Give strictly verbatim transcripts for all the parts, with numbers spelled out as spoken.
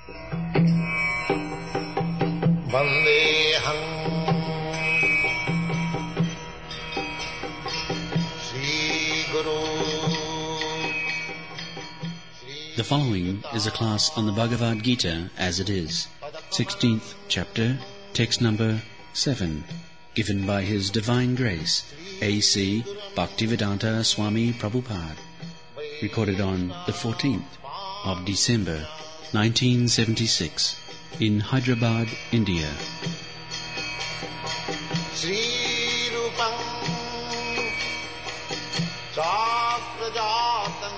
Vandeham Sri Guru. The following is a class on the Bhagavad Gita as it is, sixteenth chapter, text number seven, given by His Divine Grace, A C Bhaktivedanta Swami Prabhupada, recorded on the fourteenth of December, nineteen seventy-six, in Hyderabad, India. Sri Rupam Sakrajatam.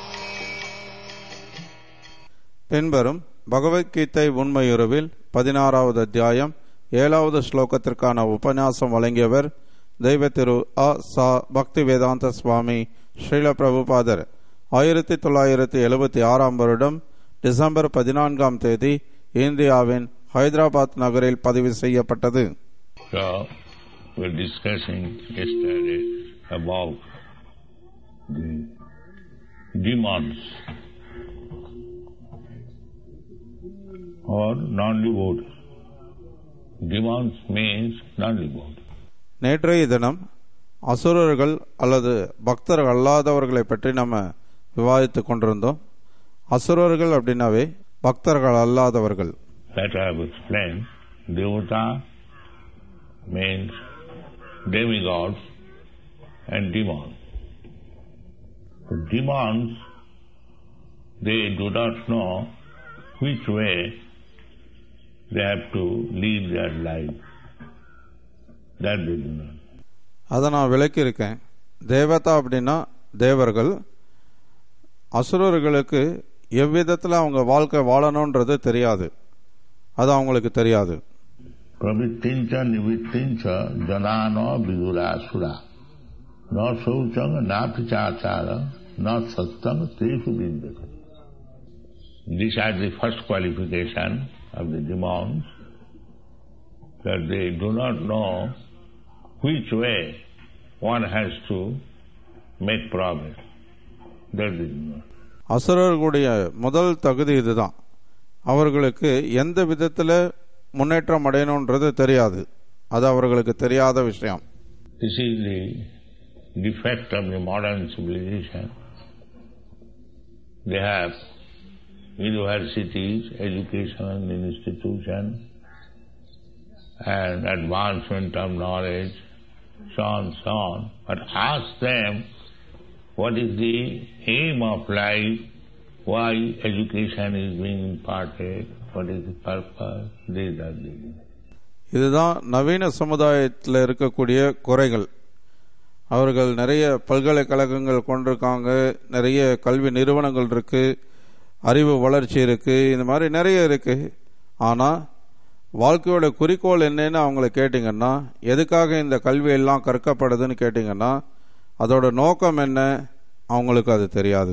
பின்வரும் பகவத்கீதை உண்மையுறவில் பதினாறாவது அத்தியாயம் ஏழாவது ஸ்லோகத்திற்கான உபன்யாசம் வழங்கியவர் தெய்வ திரு அ சா பக்திவேதாந்த சுவாமி ஸ்ரீல பிரபுபாதர். ஆயிரத்தி தொள்ளாயிரத்தி எழுபத்தி ஆறாம் வருடம் டிசம்பர் பதினான்காம் தேதி இந்தியாவின் ஹைதராபாத் நகரில் பதிவு செய்யப்பட்டது. So, we were discussing yesterday about the demons or non-devotees. Demons means non-devotees. நேற்றைய தினம் அசுரர்கள் அல்லது பக்தர்கள் அல்லாதவர்களை பற்றி நம்ம விவாதித்துக் கொண்டிருந்தோம். அசுரர்கள் அப்படின்னாவே பக்தர்கள் அல்லாதவர்கள். That I have explained. Devata means demigods and demons. The demons, they do not know which way they have to lead their life. That they do not. அதை நான் விளக்கியிருக்கேன். தேவதா அப்படின்னா தேவர்கள். அசுரர்களுக்கு எவ்விதத்தில் அவங்க வாழ்க்கை வாழணுன்றது தெரியாது. அது அவங்களுக்கு தெரியாது. Pravittincha nivittincha janano vidurasura na sauchanga na pichachara na sattanga tesu vidyate. These are the first qualification of the demons, that they do not know which way one has to make progress. That they do not. அசுரர்களுடைய முதல் தகுதி இதுதான். அவர்களுக்கு எந்த விதத்தில் முன்னேற்றம் அடையணுன்றது தெரியாது. அது அவர்களுக்கு தெரியாத விஷயம். This is the defect of the modern civilization. They have universities, education institutions, and advancement of knowledge, so on, so on. But ask them, what is the aim of life? Why education is being imparted? What is the purpose? These are the. இதுதான் நவீன சமுதாயத்தில் இருக்கக்கூடிய குறைகள். அவர்கள் நிறைய பல்கலைக்கழகங்கள் கொண்டிருக்காங்க, நிறைய கல்வி நிறுவனங்கள் இருக்கு, அறிவு வளர்ச்சி இருக்கு, இந்த மாதிரி நிறைய இருக்கு. ஆனால் வாழ்க்கையோட குறிக்கோள் என்னன்னு அவங்கள கேட்டிங்கன்னா, எதுக்காக இந்த கல்வியெல்லாம் கற்கப்படுதுன்னு கேட்டிங்கன்னா, அதோட நோக்கம் என்ன அவங்களுக்கு அது தெரியாது.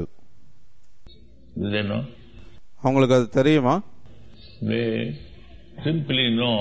அவங்களுக்கு அது தெரியுமா? They simply know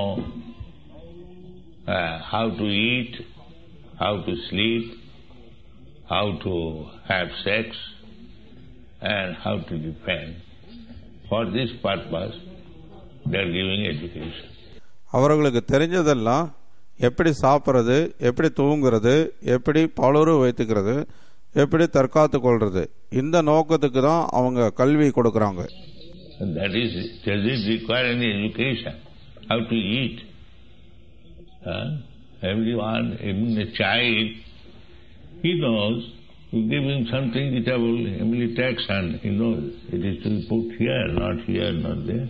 uh, how to eat, how to sleep, how to have sex, and how to defend. For this purpose, they are giving education. அவர்களுக்கு தெரிஞ்சதெல்லாம் எப்படி சாப்பிட்றது, எப்படி தூங்குறது, எப்படி பாலுறவு வைத்துக்கிறது, எப்படி தற்காத்து கொள்றது, இந்த நோக்கத்துக்கு தான் அவங்க கல்வி கொடுக்கறாங்க. That is, does it require any education? How to eat? Huh? Everyone, even a child, he knows. You give him something eatable, he will takes and he knows it is to be put here, not here, not there.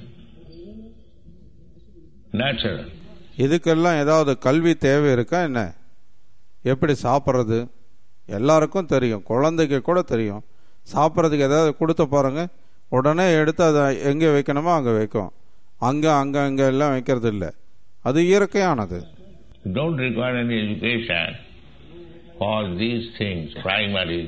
Natural. இதுக்கெல்லாம் ஏதாவது கல்வி தேவை இருக்கா என்ன? எப்படி சாப்பிட்றது எல்லாருக்கும் தெரியும், குழந்தைக்கு கூட தெரியும். சாப்பிட்றதுக்கு ஏதாவது கொடுத்து பாருங்க, உடனே எடுத்து அதை எங்கே வைக்கணுமோ அங்கே வைக்கும். அங்கே அங்கே அங்கே எல்லாம் வைக்கிறது இல்லை. அது இயற்கையானது. Don't require any education for these things, primary,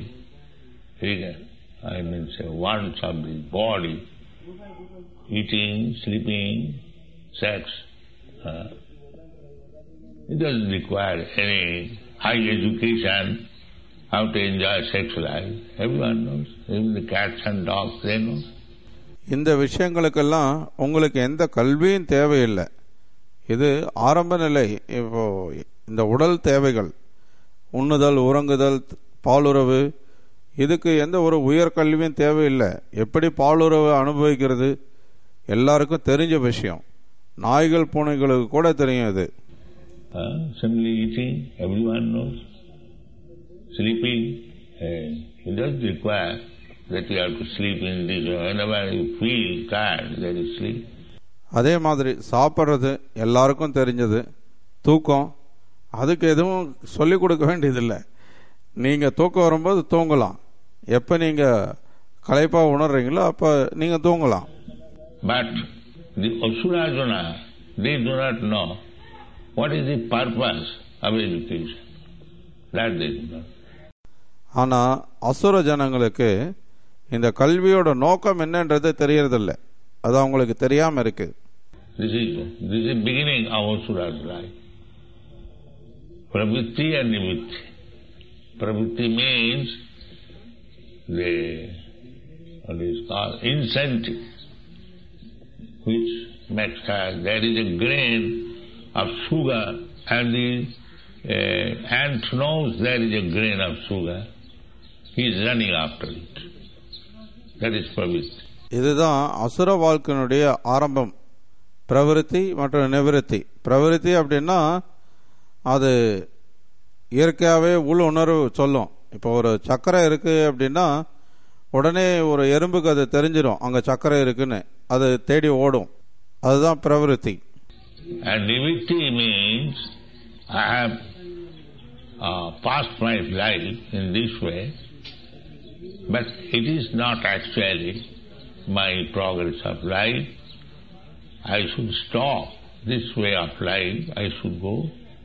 I mean, say, wants of the body, eating, sleeping, sex. Uh, it doesn't require any high education how to enjoy sex life. Everyone knows. Even the cats and dogs, they know. இந்த விஷயங்களுக்கெல்லாம் உங்களுக்கு எந்த கல்வியும் தேவையில்லை. இது ஆரம்ப நிலை. இப்போ இந்த உடல் தேவைகள், உண்ணுதல், உறங்குதல், பாலுறவு, இதுக்கு எந்த ஒரு உயர்கல்வியும் தேவையில்லை. எப்படி பாலுறவு அனுபவிக்கிறது எல்லாருக்கும் தெரிஞ்ச விஷயம். நாய்கள் பூனைகளுக்கு கூட தெரியும் இது. Uh, simply eating, everyone knows. Sleeping, uh, it doesn't require that you have to sleep in this. Whenever you feel tired, there is sleep. அதே மாதிரி சாப்பிட்றது எல்லாருக்கும் தெரிஞ்சது. தூக்கம், அதுக்கு எதுவும் சொல்லிக் கொடுக்க வேண்டியதில்லை. நீங்கள் தூக்கம் வரும்போது தூங்கலாம். எப்போ நீங்கள் களைப்பாக உணர்றீங்களோ அப்போ நீங்கள் தூங்கலாம். But the Asurajana, they do not know what is the purpose of education. That they do not. ஆனால் அசுர ஜனங்களுக்கு இந்த கல்வியோட நோக்கம் என்னன்றது தெரியறதில்லை. அது அவங்களுக்கு தெரியாமல் இருக்கு. This is this is beginning of Asura's life. Pravritti and Nivritti. Pravritti means the what is called incentive, which makes her, there is a grain of sugar, and the uh, ant knows there is a grain of sugar. He is running after it. That is pravritti. இதுதான் அசுர வாழ்க்கையினுடைய ஆரம்பம். பிரவிருத்தி மற்றும் நிவிருத்தி. பிரவிருத்தி அப்படின்னா அது இயற்கையாகவே உள் உணர்வு சொல்லும். இப்போ ஒரு சக்கரை இருக்குது அப்படின்னா உடனே ஒரு எறும்புக்கு அது தெரிஞ்சிடும் அங்கே சக்கரை இருக்குன்னு, அது தேடி ஓடும். அதுதான் பிரவிருத்தி. And nivritti means I have uh, passed my life in this way, but it is not actually my progress of life. I should stop this way of life. I should go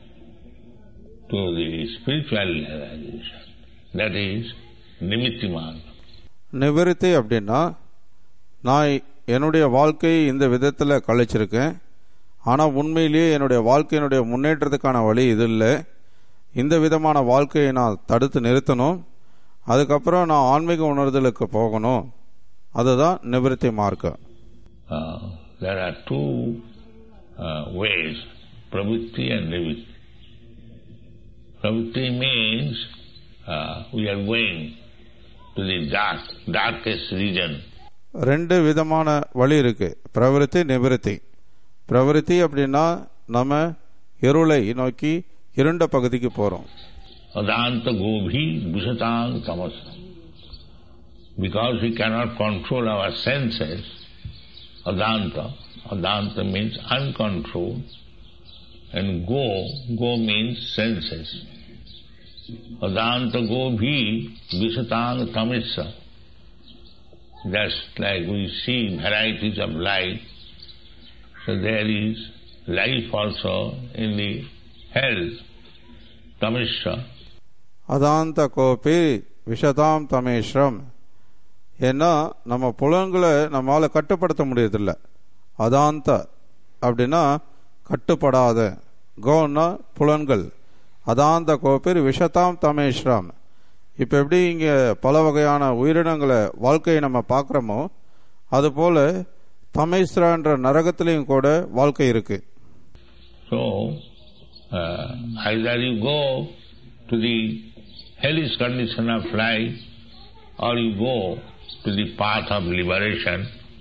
to the spiritual realization. That is nimitti marga. நிவிருத்தி அப்படின்னா நான் என்னுடைய வாழ்க்கையை இந்த விதத்தில் கழிச்சிருக்கேன், ஆனால் உண்மையிலேயே என்னுடைய வாழ்க்கையினுடைய முன்னேற்றத்துக்கான வழி இது இல்லை. இந்த விதமான வாழ்க்கையை நான் தடுத்து நிறுத்தணும். அதுக்கப்புறம் நான் ஆன்மீக உணர்தலுக்கு போகணும். அதுதான் நிவிருத்தி மார்க்கம். There are two uh, ways, pravritti and nivritti. Pravritti means uh, we are going to the dark, darkest region. ரெண்டு விதமான வழி இருக்கு, பிரவிருத்தி நிவிருத்தி. பிரவிருத்தி அப்படின்னா நம்ம இருளை நோக்கி இருண்ட பகுதிக்கு போறோம். Adanta gobhi visatang tamasa. Because we cannot control our senses, adanta, adanta means uncontrolled, and go, go means senses. Adanta gobhi visatang tamasa. Just like we see varieties of life, so there is life also in the hell, tamasa. அதாந்த Gopi விஷதாம் தமேஸ்வரம். ஏன்னா நம்ம புலன்களை நம்மளால் கட்டுப்படுத்த முடியதில்லை. அதாந்த அப்படின்னா கட்டுப்படாத, கோன்னா புலன்கள், அதாந்த கோபி விஷதாம் தமேஸ்வரம். இப்போ எப்படி இங்கே பல வகையான உயிரினங்களை வாழ்க்கையை நம்ம பார்க்குறோமோ அதுபோல தமேஸ்வரன்ற நரகத்திலையும் கூட வாழ்க்கை இருக்கு. So, uh, either you go to the hellish condition of life or you go to the path of liberation.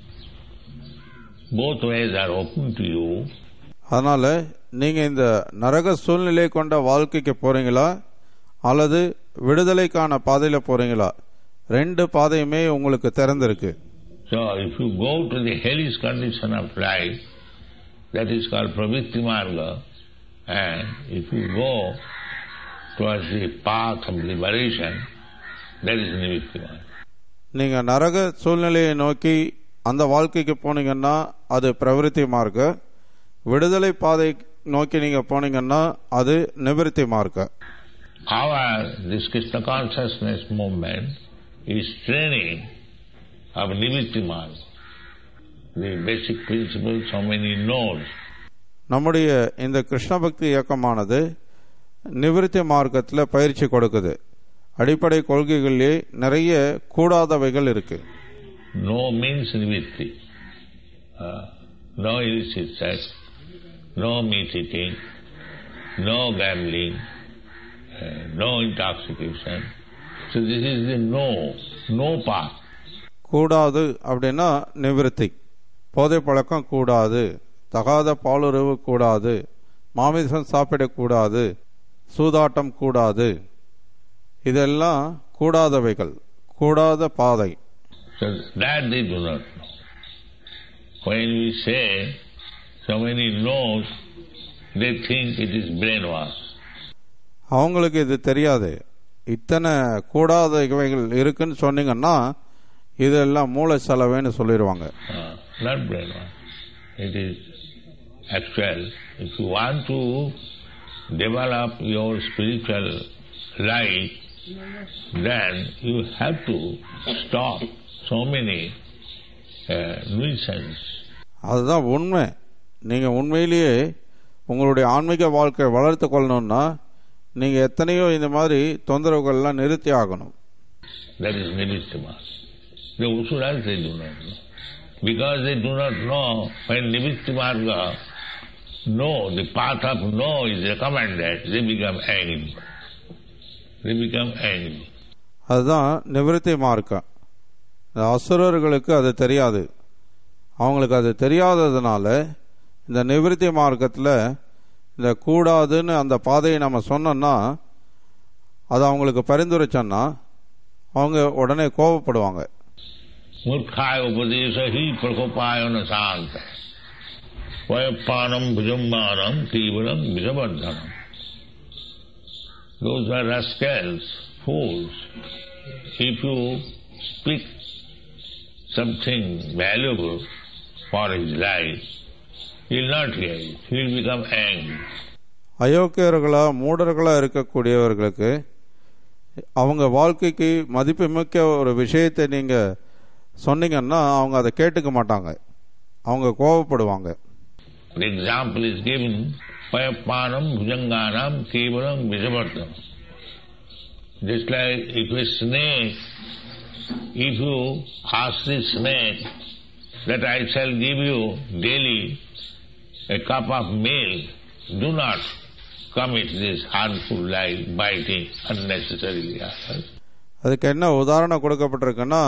Both ways are open to you. அதனால நீங்க இந்த நரக சூழ்நிலை கொண்ட வாழ்க்கைக்கு போறீங்களா அல்லது விடுதலைக்கான பாதையில போறீங்களா, ரெண்டு பாதையுமே உங்களுக்கு திறந்திருக்கு. So if you go to the hellish condition of life, that is called pravritti marga, and if you go towards the path of liberation, that is nivritti marga. நீங்க நரக சூழ்நிலையை நோக்கி அந்த வாழ்க்கைக்கு போனீங்கன்னா அது பிரவிருத்தி மார்க்க, விடுதலை பாதை நோக்கி நீங்க போனீங்கன்னா அது நிவிருத்தி மார்க்க. Our this Krishna consciousness movement is training of nivritti marga, the basic principles so many knows. நம்முடைய இந்த கிருஷ்ண பக்தி இயக்கமானது நிவிருத்தி மார்க்கத்தில் பயிற்சி கொடுக்குது. அடிப்படை கொள்கைகளிலே நிறைய கூடாதவைகள் இருக்கு. No means nivritti. Uh, no illicit sex, no meat eating, no gambling, uh, no intoxication. So this is the no, no path. கூடாது அப்படின்னா நிவிருத்தி. போதை பழக்கம் கூடாது, தகாத பாலுறவு கூடாது, மாமிசம் சாப்பிடக்கூடாது, சூதாட்டம் கூடாது. இதெல்லாம் கூடாதவைகள், கூடாத பாதை. So that they do not know. When we say so many no's, they think it is brainwash. அவங்களுக்கு இது தெரியாது. இத்தனை கூடாத இவைகள் இருக்குன்னு சொன்னீங்கன்னா இதெல்லாம் மூளை செலவேன்னு சொல்லிடுவாங்க. Uh, not brainwash. It is actual. If you want to develop your spiritual life, then you have to stop so many uh, nuisance. அதுதான் உண்மை. நீங்க உண்மையிலேயே உங்களுடைய ஆன்மீக வாழ்க்கை வளர்த்து கொள்ளணும்னா நீங்க எத்தனையோ இந்த மாதிரி தொந்தரவுகள்லாம் நிறுத்தி ஆகணும். That is nivrittima. The usuras they do not know. Because they do not know when nivrittimarga, no, the path of no is recommended, they become angry. They become angry. அதுதான் நிவிருத்தி மார்க்கம். அசுரர்களுக்கு அது தெரியாது. அவங்களுக்கு அது தெரியாததுனால இந்த நிவிருத்தி மார்க்கத்தில் இந்த கூடாதுன்னு அந்த பாதையை நம்ம சொன்னோம்னா அது அவங்களுக்கு பரிந்துரைச்சோன்னா அவங்க உடனே கோபப்படுவாங்க. மூர்க்காய உபதேசஹி பிரகோபாயன சாந்த வயப்பானம் புஜம்பானம் தீவிரம் விஷவர்தனம். Those are rascals, fools. If you speak something valuable for his life, he will not hear it. He will become angry. அயோக்கியர்களா மூடர்களா இருக்கக்கூடியவர்களுக்கு அவங்க வாழ்க்கைக்கு மதிப்புமிக்க ஒரு விஷயத்தை நீங்க சொன்னீங்கன்னா அவங்க அதை கேட்டுக்க மாட்டாங்க, அவங்க கோபப்படுவாங்க. The example is given Payapanam Bhujanganam Kevalam Vishavartanam. Just like if a snake, if you ask the snake that I shall give you daily a cup of milk, do not commit this harmful life, biting unnecessarily. அதுக்கு என்ன உதாரணம் கொடுக்கப்பட்டிருக்குன்னா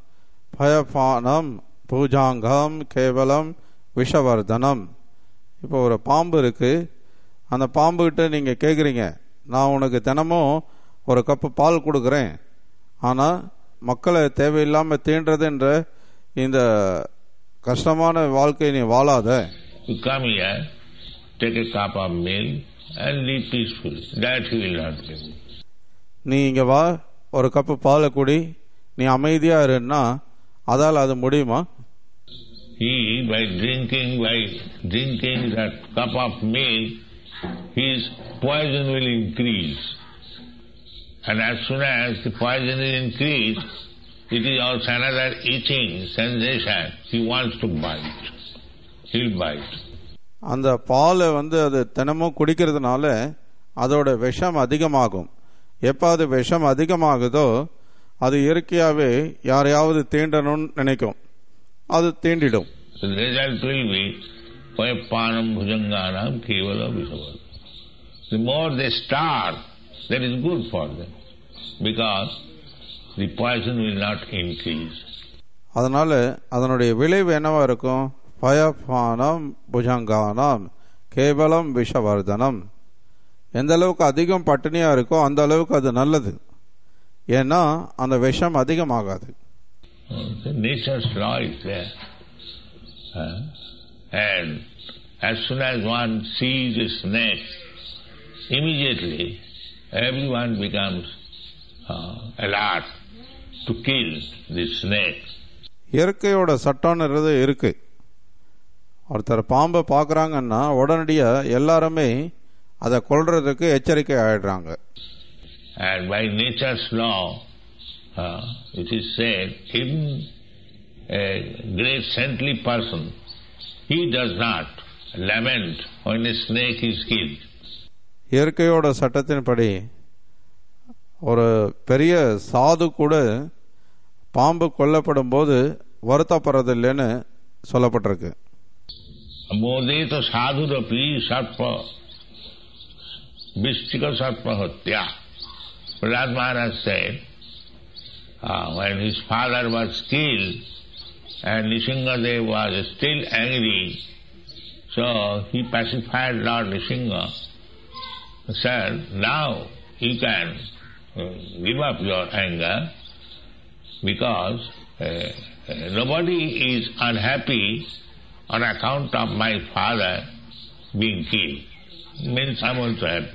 பயபானம் பூஜாங்கம் கேவலம் விஷவர்தனம். இப்போ ஒரு பாம்பு இருக்கு, அந்த பாம்புகிட்ட நீங்க கேட்குறீங்க நான் உனக்கு தினமும் ஒரு கப்பு பால் கொடுக்குறேன், ஆனால் மக்களை தேவையில்லாமல் தீண்டுறதுன்ற இந்த கஷ்டமான வாழ்க்கையை நீ வாழாத. You come here, take a cup of milk and live peacefully. That he will not give you. நீ இங்க வா, ஒரு கப்பு பாலை குடி, நீ அமைதியா இருன்னா அதால் அது முடியுமா? He, by drinking, by drinking that cup of milk, his poison will increase. And as soon as the poison is increased, it is also another itching sensation. He wants to bite. He'll bite. அந்த பாலை வந்து அது தினமும் குடிக்கிறதுனால அதோட விஷம் அதிகமாகும். எப்போ அது விஷம் அதிகமாகுதோ அது இயற்கையாகவே யாரையாவது தீண்டணும்னு நினைக்கும், அது தீண்டிடும். The result will be Payapanam Bhujanganam Kevala Vishavartanam. The more they starve, that is good for them, because the poison will not increase. அதனால அதனுடைய விளைவு என்னவா இருக்கும்? பயபானம் புஜங்கானம் கேவலம் விஷவர்தனம். எந்த அளவுக்கு அதிகம் பட்டினியா இருக்கோ அந்த அளவுக்கு அது நல்லது, ஏன்னா அந்த விஷம் அதிகமாகாது. Nature's law is there. Uh, and as soon as one sees a snake, immediately everyone becomes uh, alert to kill the snake. இயற்கையோட சட்டம்ன்றது இருக்கு. ஒருத்தர் பாம்பை பார்க்குறாங்கன்னா உடனடியாக எல்லாருமே அதை கொல்றதுக்கு எச்சரிக்கை ஆயிடுறாங்க. And by nature's law, uh, it is said, even a great saintly person, he does not lament when a snake is killed. இயற்கையோட சட்டத்தின்படி ஒரு பெரிய சாது கூட பாம்பு கொல்லப்படும் போது வருத்தப்படுறது இல்லைன்னு சொல்லப்பட்டிருக்கு. Modeta sadhurapi sarpa Vistika sarpa hatya. Prahlad Maharaj said, uh, when his father was killed and Nrsingadev was still angry, so he pacified Lord Nrsinga, said, now you can uh, give up your anger because uh, uh, nobody is unhappy on account of my father being killed. Means I'm also happy.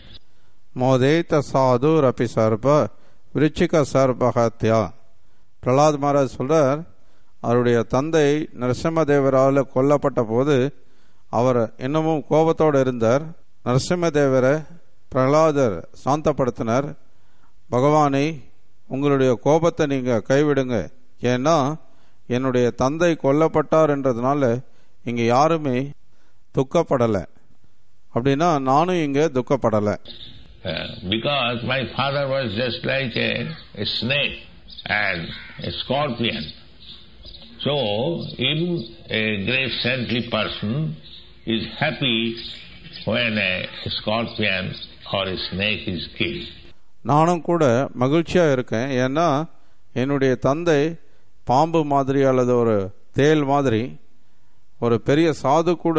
மோதேத சாது ரபி சர்ப விருச்சிக சர்பகத்யா. பிரலாத் மகாராஜ் சொல்றார், அவருடைய தந்தை நரசிம்மதேவரால் கொல்லப்பட்ட போது அவர் இன்னமும் கோபத்தோடு இருந்தார். நரசிம்மதேவரை பிரகலாதர் சாந்தப்படுத்தினார். பகவானை, உங்களுடைய கோபத்தை நீங்க கைவிடுங்க, ஏன்னா என்னுடைய தந்தை கொல்லப்பட்டார் என்றதுனால இங்க யாருமே துக்கப்படலை, அப்படின்னா நானும் இங்க துக்கப்படலை. Because my father was just like a, a snake and a scorpion. So even a great saintly person is happy when a scorpion or a snake is killed. நானும் கூட மகிழ்ச்சியா இருக்கேன், ஏன்னா என்னுடைய தந்தை பாம்பு மாதிரி அல்லது ஒரு தேல் மாதிரி, ஒரு பெரிய சாது கூட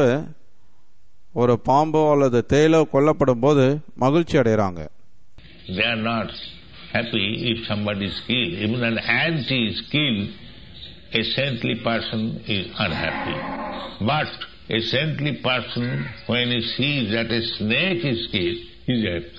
ஒரு பாம்போ அல்லது தேலோ கொல்லப்படும் போது மகிழ்ச்சி அடைகிறாங்க. They are not happy if somebody is killed. Even an ant is killed, a saintly person is unhappy. But a saintly person, when he sees that a snake is killed, he is happy.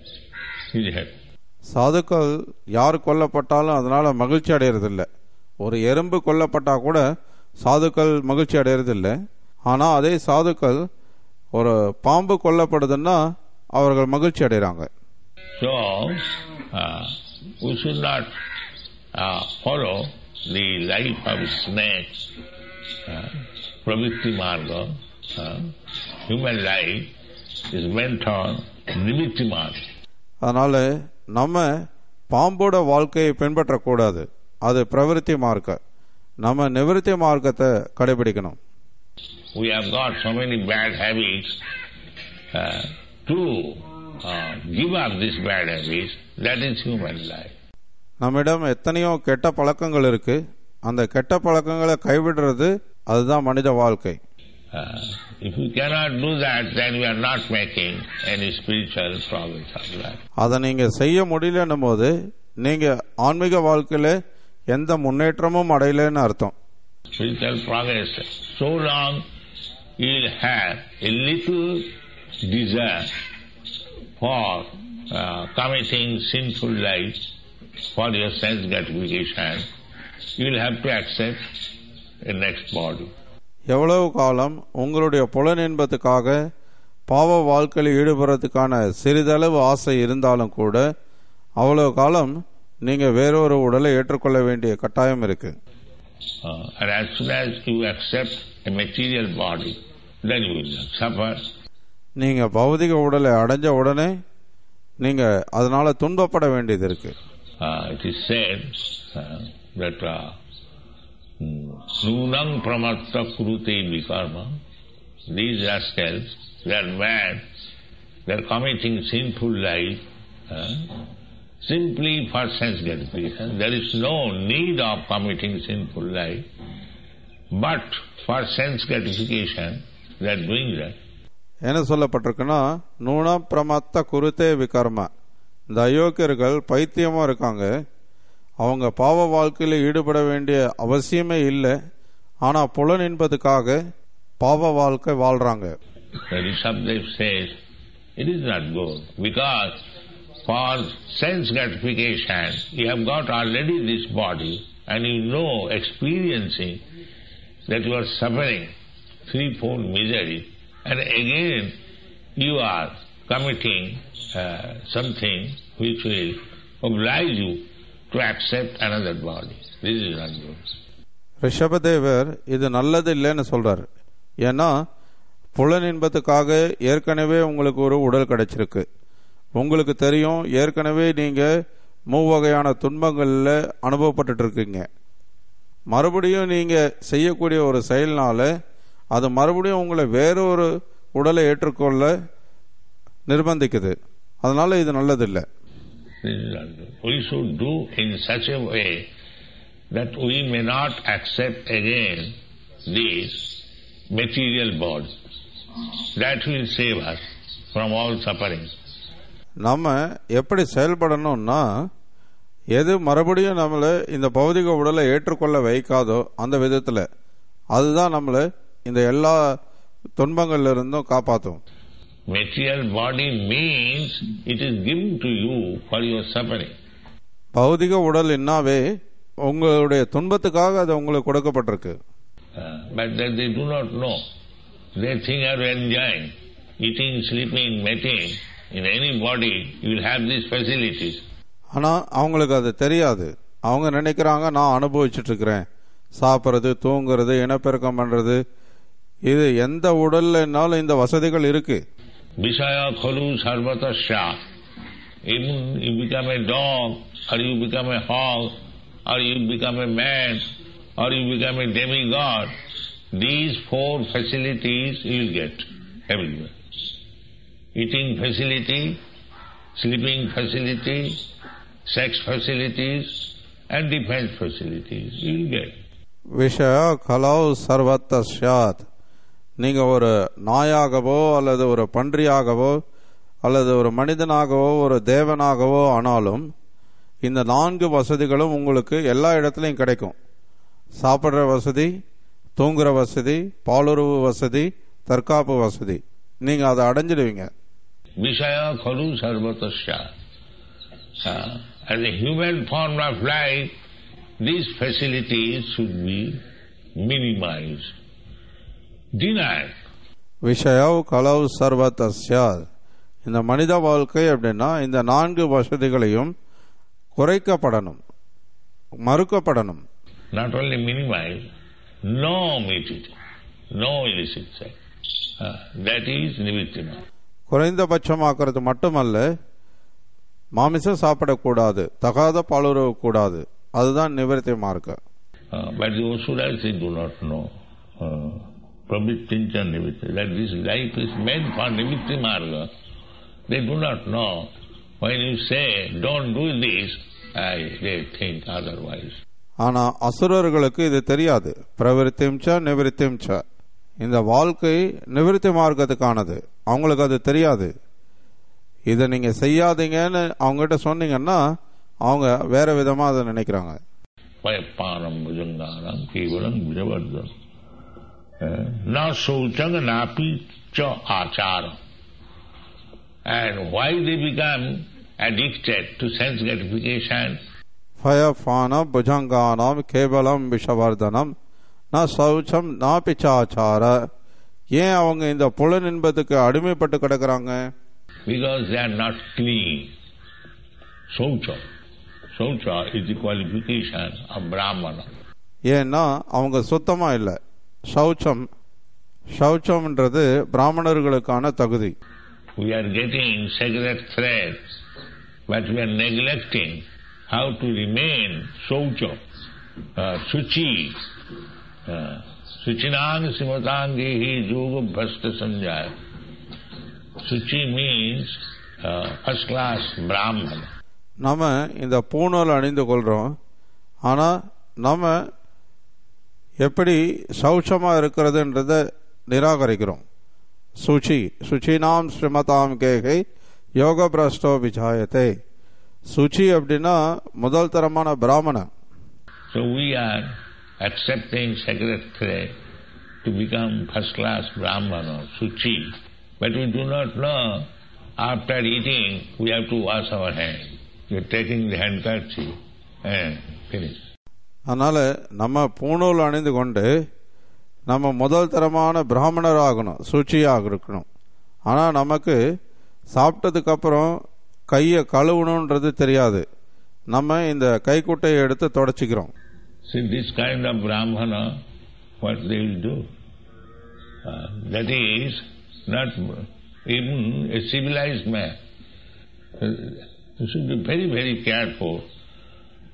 He is happy. சாதுக்கள் யார் கொல்லப்பட்டாலும் அதனால மகிழ்ச்சி அடையறதில்லை. ஒரு எறும்பு கொல்லப்பட்டா கூட சாதுக்கள் மகிழ்ச்சி அடையறதில்லை. ஆனா அதே சாதுக்கள் ஒரு பாம்பு கொல்லப்படுதுன்னா அவர்கள் மகிழ்ச்சி அடைகிறாங்க. So uh, we should not uh, follow the life of snakes, uh, pravritti marga. Uh, human life is meant on nimitti marga. அதனால நம்ம பாம்போட வாழ்க்கையை பின்பற்றக்கூடாது, அது பிரவருத்தி மார்க்க. நம்ம நிவர்த்தி மார்க்கத்தை கடைபிடிக்கணும். We have got so many bad habits. Uh, to uh, give up these bad habits, that is human life. நம்மிடம் எத்தனையோ கெட்ட பழக்கங்கள் இருக்கு, அந்த கெட்ட பழக்கங்களை கைவிடுறது அதுதான் மனித வாழ்க்கை. Uh, if we cannot do that, then we are not making any spiritual progress of life. அதை நீங்க செய்ய முடியலன்னும் போது நீங்க ஆன்மீக வாழ்க்கையில எந்த முன்னேற்றமும் அடையலன்னு அர்த்தம். Spiritual progress, so long you will have a little desire for uh, committing sinful life for your sense gratification, you will have to accept a next body. எவ்வளவு காலம் உங்களுடைய புலன் இன்பத்துக்காக பாவ வாழ்க்கையில் ஈடுபடுறதுக்கான சிறிதளவு ஆசை இருந்தாலும் கூட அவ்வளவு காலம் நீங்க வேறொரு உடலை ஏற்றுக்கொள்ள வேண்டிய கட்டாயம் இருக்கு. Uh, and as soon as you accept a material body, then you will suffer. நீங்க பௌதிக உடலை அடைஞ்ச உடனே நீங்க அதனால துன்பப்பட வேண்டியது இருக்கு. Uh, it is said uh, that nunang pramatta kurute vikarma. These rascals, they are mad, they are committing sinful life uh, simply for sense gratification. There is no need of committing sinful life, but for sense gratification they are doing that. என்ன சொல்லப்பட்டிருக்குன்னா, நூன பிரமத்த குருத்தே விகர்ம. இந்த அயோக்கியர்கள் பைத்தியமா இருக்காங்க, அவங்க பாவ வாழ்க்கையில் ஈடுபட வேண்டிய அவசியமே இல்லை, ஆனா புலன் என்பதுக்காக பாவ வாழ்க்கை வாழ்றாங்க. Rishabdev says it is not good because for sense gratification you have got already this body and you know, experiencing that you are suffering threefold misery, and again you are committing uh, something which will oblige you to accept another body. This is not good. ரிஷபதேவர் இது நல்லது இல்லைன்னு சொல்றார். ஏன்னா புலன் இன்பத்துக்காக ஏற்கனவே உங்களுக்கு ஒரு உடல் கிடைச்சிருக்கு. உங்களுக்கு தெரியும், ஏற்கனவே நீங்க மூவகையான துன்பங்கள்ல அனுபவப்பட்டு இருக்கீங்க. மறுபடியும் நீங்க செய்யக்கூடிய ஒரு செயல்னால அது மறுபடியும் உங்களை வேறொரு உடலை ஏற்றுக்கொள்ள நிர்பந்திக்குது. அதனால இது நல்லதில்லை. We should do in such a way that we may not accept again this material body. That will save us from all suffering. நம்ம எப்படி செயல்படணும்னா, எது மறுபடியும் நம்மளை இந்த பௌதிக உடலை ஏற்றுக்கொள்ள வைக்காதோ அந்த விதத்தில் அதுதான் நம்மளை இந்த எல்லா துன்பங்கள்ல இருந்தும் காப்பாற்றும். Material body means it is given to you for your suffering. பௌதிக உடல் என்னாவே உங்களுடைய துன்பத்துக்காக அது உங்களுக்கு கொடுக்கப்பட்டிருக்கு. Uh, but that they do not know. They think are enjoying eating, sleeping, mating. In any body you will have these facilities. ஆனா அவங்களுக்கு அது தெரியாது. அவங்க நினைக்கிறாங்க நான் அனுபவிச்சுட்டு இருக்கிறேன், சாப்பிட்றது, தூங்குறது, இனப்பெருக்கம் பண்றது, இது எந்த உடல்னாலும் இந்த வசதிகள் இருக்கு. Visaya khalu sarvatasya. Even you become a dog, or you become a hog, or you become a man, or you become a demigod, these four facilities you will get everywhere. Eating facility, sleeping facility, sex facilities, and defense facilities you will get. விஷய கலௌ சர்வத்தஸ்யாத். நீங்க ஒரு நாயாகவோ அல்லது ஒரு பன்றியாகவோ அல்லது ஒரு மனிதனாகவோ ஒரு தேவனாகவோ ஆனாலும் இந்த நான்கு வசதிகளும் உங்களுக்கு எல்லா இடத்துலையும் கிடைக்கும். சாப்பிட்ற வசதி, தூங்குற வசதி, பாலுறவு வசதி, தற்காப்பு வசதி, நீங்க அதை அடைஞ்சிடுவீங்க. Visaya khalu sarvatasya. As a human form of life, these facilities should be minimized, denied. விஷயவ் கலௌ சர்வதஸ்யாத். இந்த மனித வாழ்க்கை அப்படின்னா இந்த நான்கு வசதிகளையும் குறைக்கப்படணும், மறுக்கப்படணும். Not only minimized, no meat eating, no illicit sex. Uh, that is nivrittima. குறைந்தபட்சமாக்குறது மட்டுமல்ல, மாமிசம் சாப்பிடக்கூடாது, தகாத பாலுறவு கூடாது, அதுதான் நிவர்த்தி மார்க்கம். But the Asuras, they do not know. Pravrittincha nivritti. That this life is meant for nivritti marga. They do not know. When you say, don't do this, I, they think otherwise. ஆனா அசுரர்களுக்கு இது தெரியாது. பிரவருத்திம்ச நிவர்த்திம்ச, இந்த வாழ்க்கை நிவர்த்தி மார்க்கத்துக்கானது, அவங்களுக்கு அது தெரியாது. இதை நீங்க செய்யாதீங்கன்னு அவங்ககிட்ட சொன்னீங்கன்னா அவங்க வேற விதமா அதை நினைக்கிறாங்க. Payapanam bhujanganam kevalam vijavardhan. Na sauchang napi cha achara. And why they become addicted to sense gratification? Payapana bhujanganam kevalam vijavardhanam na saucham napi cha achara. ஏன் அவங்க இந்த புலன் என்பதுக்கு அடிமைப்பட்டு கிடக்குறாங்க? Because they are not clean. Saucha. Saucha is the qualification of Brahmana. ஏன்னா அவங்க சுத்தமா இல்லை. சௌச்சம், சௌச்சம்ன்றது பிராமணர்களுக்கான தகுதி. We are getting sacred threads, but we are neglecting how to remain saucha, uh, suchi. Uh, Suchinang simatangihi yoga bhasta sanjaya. Suchi means uh, first class Brahman. நம்ம இந்த பூணூல் அணிந்து கொள்றோம், ஆனா நம்ம எப்படி சௌச்சமா இருக்கிறதுன்றத நிராகரிக்கிறோம். சுச்சி சுச்சினாம் ஸ்ரீமதாம் கேகை யோக பிரஷ்டோ விஜாயத்தை. சுச்சி அப்படின்னா முதல் தரமான பிராமணன். So we are accepting sacred thread to become first class Brahman or Suchi, but we do not know after eating we have to wash our hands. You are taking the handkerchief and finish. அதனால நம்ம பூணூல் அணிந்து கொண்டு நம்ம முதல் தரமான பிராமணர் ஆகணும், சூழ்ச்சியாக இருக்கணும். ஆனால் நமக்கு சாப்பிட்டதுக்கு அப்புறம் கையை கழுவணுன்றது தெரியாது. நம்ம இந்த கைக்குட்டையை எடுத்து தொடச்சிக்கிறோம். See, this kind of Brahmana, what they will do? Uh, that is not even a civilized man. Uh, you should be very, very careful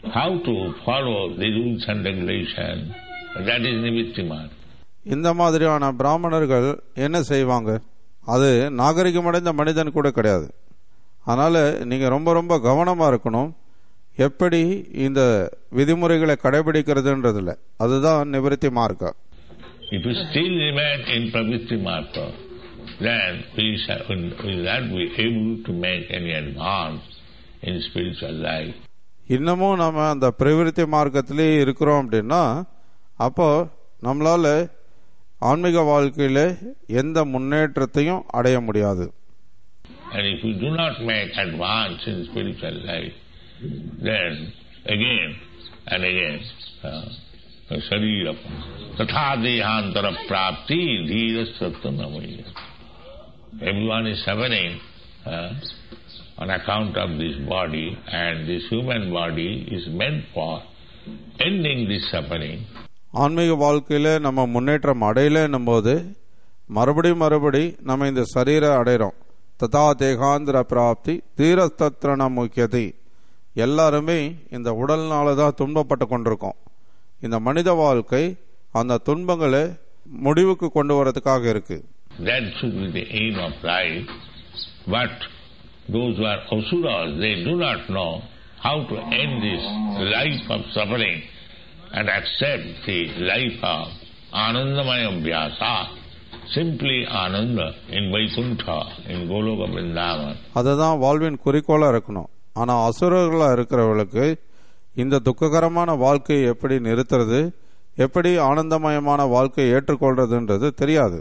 how to follow the rules and regulations. That is nimitti marga. இந்த மாதிரியான பிராமணர்கள் என்ன செய்வாங்க? அது நாகரிகமடைந்த மனிதன் கூட கிடையாது. அதனால நீங்க ரொம்ப ரொம்ப கவனமா இருக்கணும். எப்படி இந்த விதிமுறைகளை கடைபிடிக்கிறதுன்றதுல அதுதான் நிவர்த்தி மார்க்கம். If we still remain in pravritti marga, then we shall, will not be able to make any advance in spiritual life. இன்னமும் நம்ம அந்த பிரவிருத்தி மார்க்கத்திலே இருக்கிறோம் அப்படின்னா அப்போ நம்மளால ஆன்மீக வாழ்க்கையில எந்த முன்னேற்றத்தையும் அடைய முடியாது. And if we do not make advance in spiritual life, then again and again uh, Sarira Tatha Dehantara Prapti Dhira Sattanamaya. Everyone is suffering uh, on account of this body, and this human body is meant for ending this suffering. ஆன்மீக வாழ்க்கையில நம்ம முன்னேற்றம் அடையலன்னும் போது மறுபடியும் மறுபடி நம்ம இந்த சரீர அடைகிறோம். ததா தேகாந்திர பிராப்தி தீரஸ்தத்ரண முக்கியதை. எல்லாருமே இந்த உடல்னால தான் துன்பப்பட்டு கொண்டிருக்கோம். இந்த மனித வாழ்க்கை அந்த துன்பங்களை முடிவுக்கு கொண்டு வரதுக்காக இருக்கு. That should be the aim of life. But those who are asuras, they do not know how to end this life of suffering and accept the life of Anandamaya Vyasa, simply Ananda in Vaikuntha, in Goloka Vrindavan. அதுதான் வாழ்வின் குறிக்கோளா இருக்கணும். ஆனா அசுரர்களா இருக்கிறவர்களுக்கு இந்த துக்ககரமான வாழ்க்கையை எப்படி நிறுத்துறது, எப்படி ஆனந்தமயமான வாழ்க்கையை ஏற்றுக்கொள்றதுன்றது தெரியாது.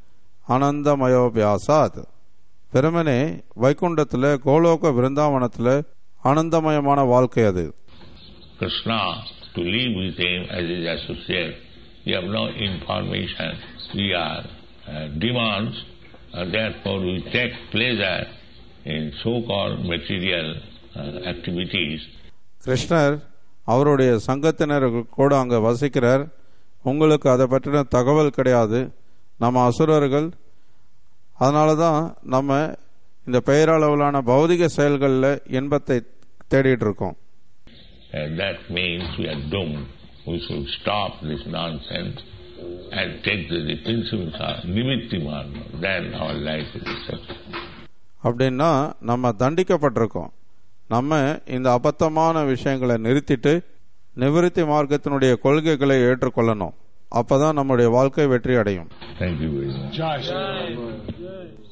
ஆனந்தமயோபியாசாத் பெருமனே வைகுண்டத்துல கோலோக விருந்தாவனத்துல ஆனந்தமயமான வாழ்க்கை அது. Krishna, to live with him as his associate, we have no information. We are uh, demons, and therefore we take pleasure in so-called material uh, activities. கிருஷ்ணர் அவருடைய சங்கத்தினர் கூட அங்க வசிக்கிறார். உங்களுக்கு அதை பற்றின தகவல் கிடையாது. நம்ம அசுரர்கள், அதனாலதான் நம்ம இந்த பெயரளவிலான பௌதிக செயல்களில் இன்பத்தை தேடிட்டு இருக்கோம். And that means we are doomed. We should stop this nonsense and take the principles of nimitti marga. Then our life will be successful. அப்படின்னா நம்ம தண்டிக்கப்பட்டிருக்கோம். நம்ம இந்த அபத்தமான விஷயங்களை நிறுத்திட்டு நிவர்த்தி மார்க்கத்தினுடைய கொள்கைகளை ஏற்றுக்கொள்ளணும். அப்பதான் நம்முடைய வாழ்க்கை வெற்றி அடையும். Thank you very much.